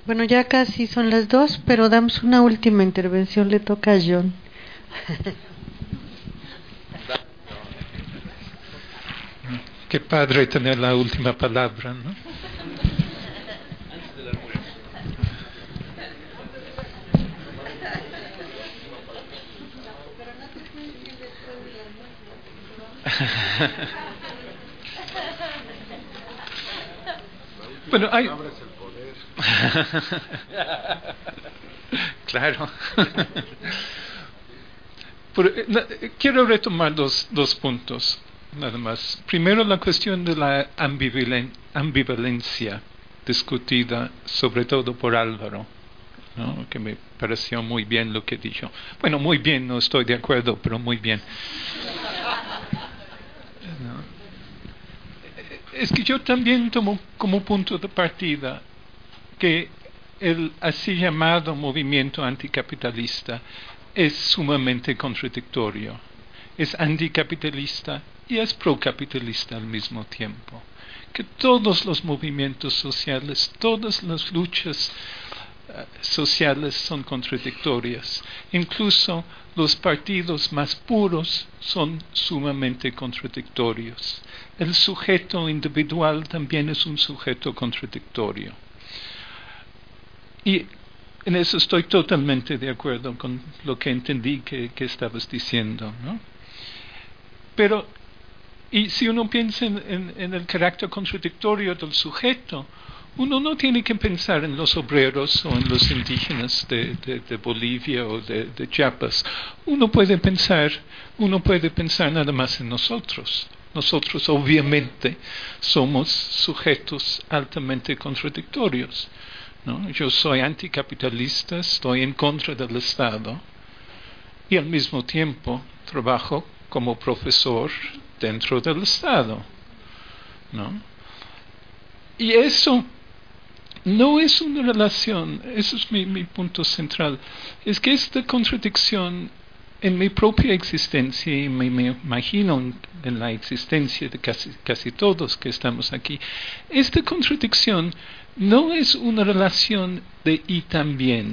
Bueno, ya casi son las 2, pero damos una última intervención, le toca a John. Qué padre tener la última palabra, ¿no? Bueno, hay... Claro. Quiero retomar dos puntos, nada más. Primero, la cuestión de la ambivalencia discutida, sobre todo por Álvaro, ¿no? Que me pareció muy bien lo que dijo. Bueno, muy bien, no estoy de acuerdo, pero muy bien. ¿No? Es que yo también tomo como punto de partida que el así llamado movimiento anticapitalista es sumamente contradictorio. Es anticapitalista y es procapitalista al mismo tiempo. Que todos los movimientos sociales, todas las luchas sociales son contradictorias. Incluso los partidos más puros son sumamente contradictorios. El sujeto individual también es un sujeto contradictorio. Y en eso estoy totalmente de acuerdo con lo que entendí que estabas diciendo, ¿no? Pero, y si uno piensa en el carácter contradictorio del sujeto, uno no tiene que pensar en los obreros o en los indígenas de Bolivia o de Chiapas. Uno puede pensar nada más en nosotros. Nosotros obviamente somos sujetos altamente contradictorios, ¿no? Yo soy anticapitalista, estoy en contra del Estado y al mismo tiempo trabajo como profesor dentro del Estado, ¿no? Y eso no es una relación, eso es mi punto central, es que esta contradicción en mi propia existencia, y me imagino en la existencia de casi todos que estamos aquí, esta contradicción no es una relación de y también,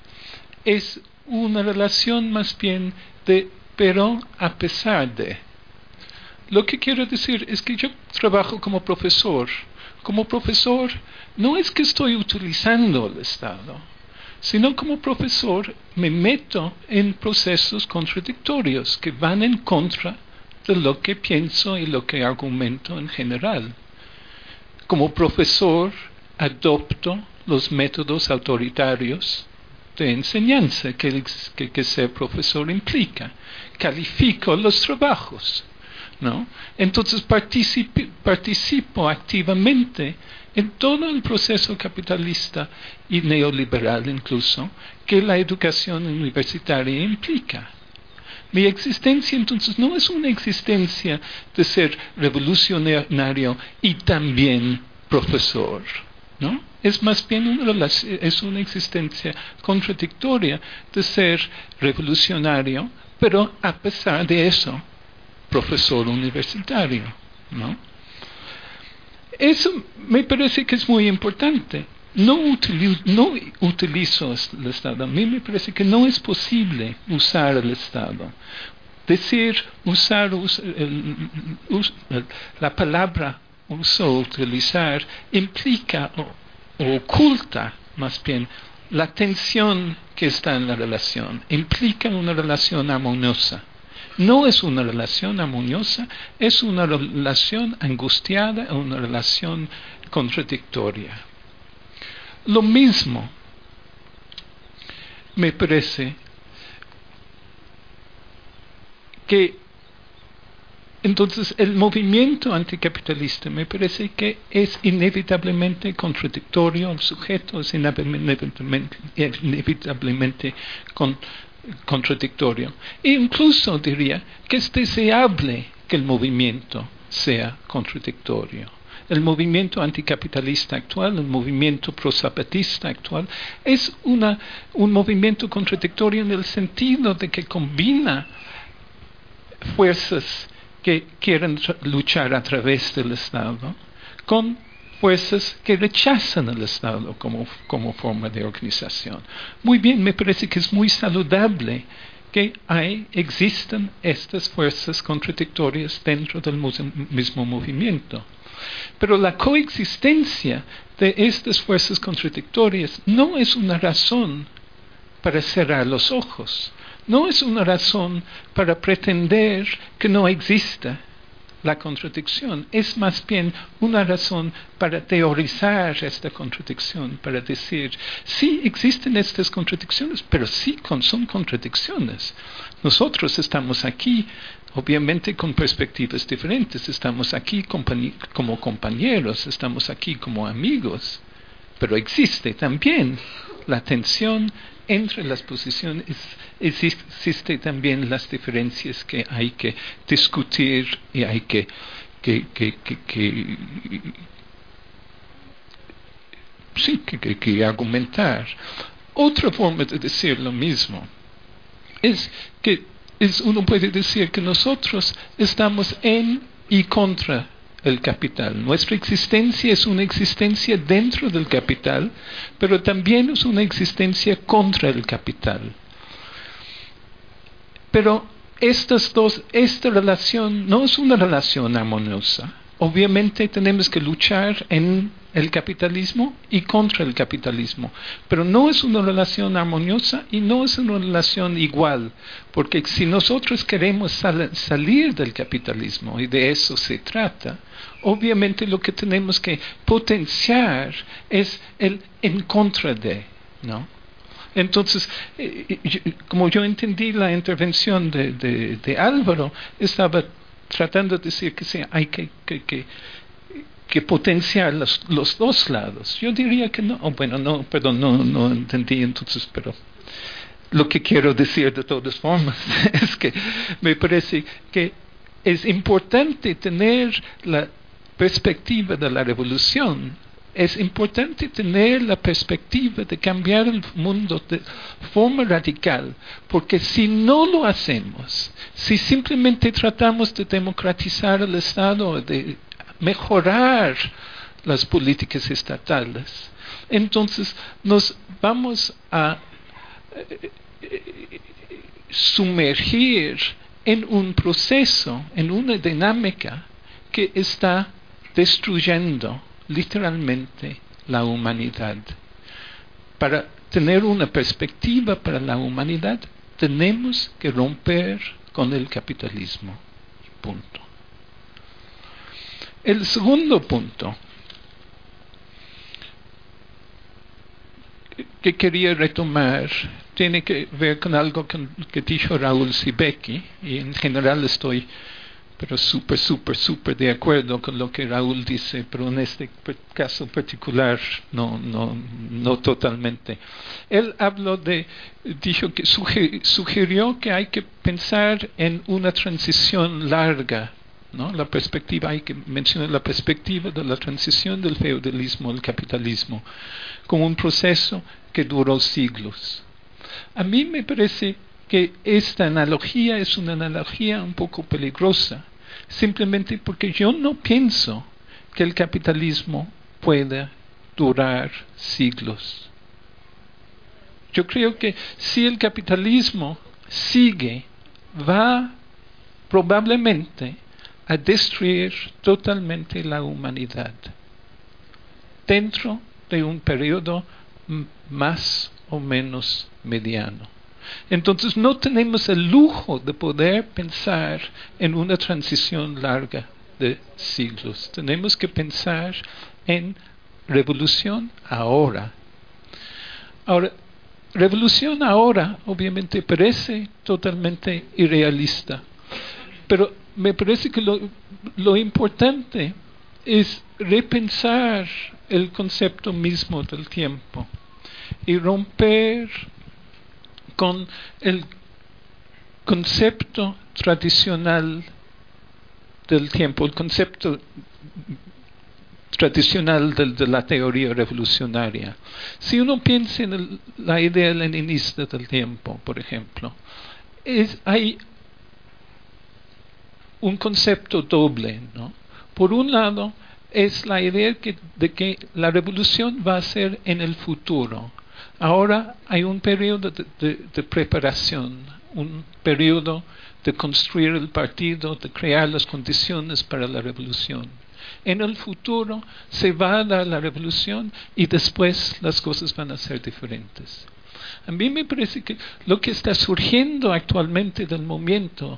es una relación más bien de pero a pesar de. Lo que quiero decir es que yo trabajo como profesor. Como profesor no es que estoy utilizando el Estado, sino como profesor me meto en procesos contradictorios que van en contra de lo que pienso y lo que argumento en general. Como profesor adopto los métodos autoritarios de enseñanza que ser profesor implica. Califico los trabajos, ¿no? Entonces participo activamente en todo el proceso capitalista y neoliberal incluso que la educación universitaria implica. Mi existencia entonces no es una existencia de ser revolucionario y también profesor, ¿no? Es más bien una existencia contradictoria de ser revolucionario, pero a pesar de eso, profesor universitario, ¿no? Eso me parece que es muy importante. No utilizo el Estado. A mí me parece que no es posible usar el Estado. La palabra utilizar, implica o oculta más bien la tensión que está en la relación. Implica una relación armoniosa. No es una relación armoniosa, es una relación angustiada, una relación contradictoria. Lo mismo me parece que entonces el movimiento anticapitalista me parece que es inevitablemente contradictorio, el sujeto es inevitablemente contradictorio. E incluso diría que es deseable que el movimiento sea contradictorio. El movimiento anticapitalista actual, el movimiento prosapatista actual, es un movimiento contradictorio en el sentido de que combina fuerzas que quieren luchar a través del Estado con fuerzas que rechazan el Estado como forma de organización. Muy bien, me parece que es muy saludable que existan estas fuerzas contradictorias dentro del mismo movimiento. Pero la coexistencia de estas fuerzas contradictorias no es una razón para cerrar los ojos, no es una razón para pretender que no exista la contradicción, es más bien una razón para teorizar esta contradicción, para decir, sí existen estas contradicciones, pero sí son contradicciones. Nosotros estamos aquí, obviamente con perspectivas diferentes, estamos aquí como compañeros, estamos aquí como amigos, pero existe también la tensión entre las posiciones, existe también las diferencias que hay que discutir y hay que argumentar. Otra forma de decir lo mismo es que uno puede decir que nosotros estamos en y contra el capital. Nuestra existencia es una existencia dentro del capital, pero también es una existencia contra el capital. Pero esta relación no es una relación armoniosa. Obviamente tenemos que luchar en el capitalismo y contra el capitalismo, pero no es una relación armoniosa y no es una relación igual, porque si nosotros queremos salir del capitalismo, y de eso se trata, obviamente lo que tenemos que potenciar es el en contra de, ¿no? Entonces, como yo entendí la intervención de Álvaro, estaba tratando de decir que hay que potenciar los dos lados. Yo diría que no. No entendí entonces, pero lo que quiero decir de todas formas es que me parece que es importante tener la perspectiva de la revolución. Es importante tener la perspectiva de cambiar el mundo de forma radical, porque si no lo hacemos, si simplemente tratamos de democratizar el Estado, de mejorar las políticas estatales, entonces nos vamos a sumergir en un proceso, en una dinámica que está destruyendo literalmente la humanidad. Para tener una perspectiva para la humanidad, tenemos que romper con el capitalismo. Punto. El segundo punto que quería retomar tiene que ver con algo que dijo Raúl Sibeki, y en general estoy pero súper de acuerdo con lo que Raúl dice, pero en este caso particular no totalmente. Él dijo que sugirió que hay que pensar en una transición larga, ¿no? Hay que mencionar la perspectiva de la transición del feudalismo al capitalismo como un proceso que duró siglos. A mí me parece que esta analogía es una analogía un poco peligrosa, simplemente porque yo no pienso que el capitalismo pueda durar siglos. Yo creo que si el capitalismo sigue, va probablemente a destruir totalmente la humanidad dentro de un periodo más o menos mediano. Entonces no tenemos el lujo de poder pensar en una transición larga de siglos. Tenemos que pensar en revolución ahora. Ahora, revolución ahora obviamente parece totalmente irrealista, pero me parece que lo importante es repensar el concepto mismo del tiempo y romper con el concepto tradicional del tiempo, el concepto tradicional de la teoría revolucionaria. Si uno piensa en la idea leninista del tiempo, por ejemplo, hay un concepto doble, ¿no? Por un lado, es la idea de que la revolución va a ser en el futuro. Ahora hay un periodo de preparación, un periodo de construir el partido, de crear las condiciones para la revolución. En el futuro se va a dar la revolución y después las cosas van a ser diferentes. A mí me parece que lo que está surgiendo actualmente del movimiento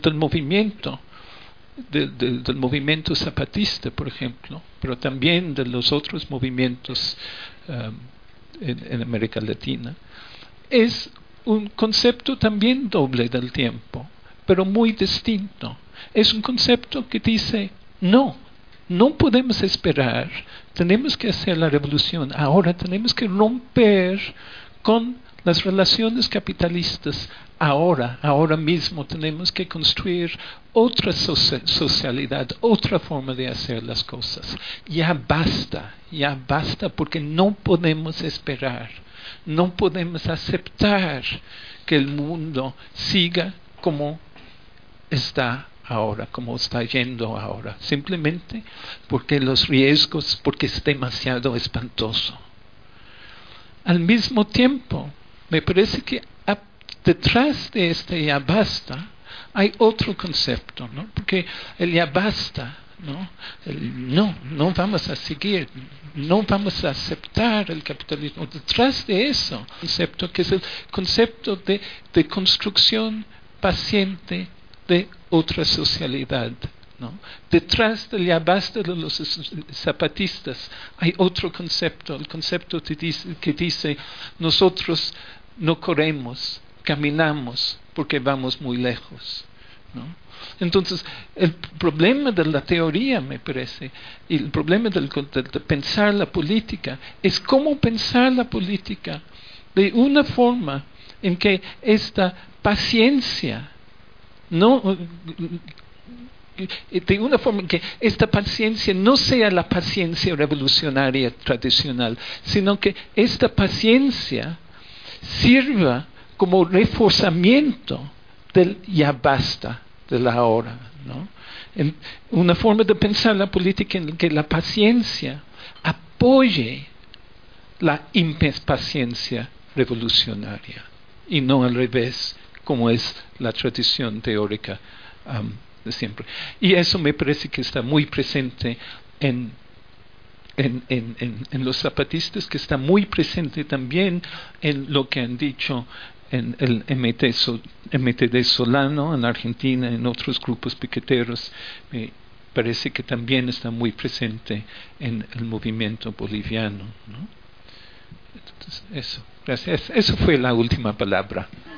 zapatista, por ejemplo, pero también de los otros movimientos en América Latina, es un concepto también doble del tiempo, pero muy distinto. Es un concepto que dice, no podemos esperar, tenemos que hacer la revolución ahora, tenemos que romper con las relaciones capitalistas ahora mismo, tenemos que construir otra socialidad, otra forma de hacer las cosas. Ya basta, porque no podemos esperar, no podemos aceptar que el mundo siga como está ahora, como está yendo ahora, simplemente porque los riesgos, porque es demasiado espantoso. Al mismo tiempo, me parece que detrás de este ya basta hay otro concepto, ¿no? Porque el ya basta, ¿no? No vamos a seguir, no vamos a aceptar el capitalismo. Detrás de eso, concepto que es el concepto de construcción paciente de otra socialidad, ¿no? Detrás del ya basta de los zapatistas hay otro concepto, el concepto que dice nosotros no corremos, caminamos porque vamos muy lejos, ¿no? Entonces, el problema de la teoría, me parece, y el problema de pensar la política, es cómo pensar la política de una forma en que esta paciencia, de una forma en que esta paciencia no sea la paciencia revolucionaria tradicional, sino que esta paciencia sirva como reforzamiento del ya basta, de la hora, ¿no? En una forma de pensar la política en que la paciencia apoye la impaciencia revolucionaria y no al revés, como es la tradición teórica de siempre. Y eso me parece que está muy presente en los zapatistas, que está muy presente también en lo que han dicho en el MTD Solano en Argentina, en otros grupos piqueteros. Me parece que también está muy presente en el movimiento boliviano, ¿no? Entonces, eso, gracias. Eso fue la última palabra.